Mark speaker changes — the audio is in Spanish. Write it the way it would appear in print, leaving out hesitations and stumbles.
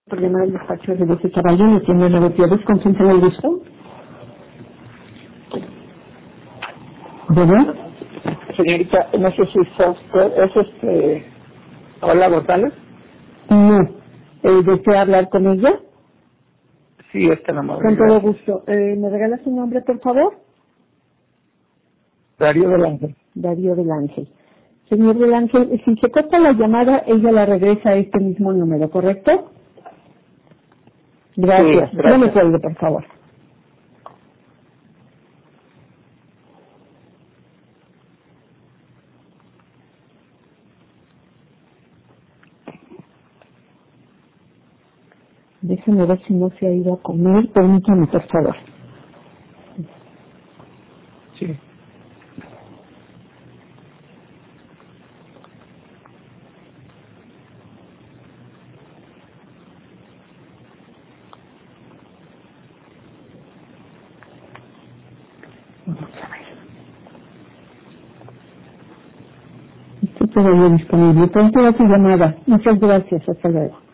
Speaker 1: Por llamar al despacho de José Caballero, tiene Revertidos, ¿con quién se le gusto? ¿Verdad?
Speaker 2: Señorita, no sé si es Hola González.
Speaker 1: No. ¿Desea hablar con ella?
Speaker 2: Sí, la madre.
Speaker 1: Con todo gusto. ¿Me regala su nombre, por favor?
Speaker 2: Darío del Ángel.
Speaker 1: Darío del Ángel. Señor del Ángel, si se corta la llamada, ella la regresa a este mismo número, ¿correcto? Gracias.
Speaker 2: Sí, gracias.
Speaker 1: No me cuelgue, por favor. Déjeme ver si no se ha ido a comer. Permítame, por favor.
Speaker 2: Sí.
Speaker 1: Vamos a ver. Estoy todavía disponible. Pronto va su llamada. Muchas gracias. Hasta luego.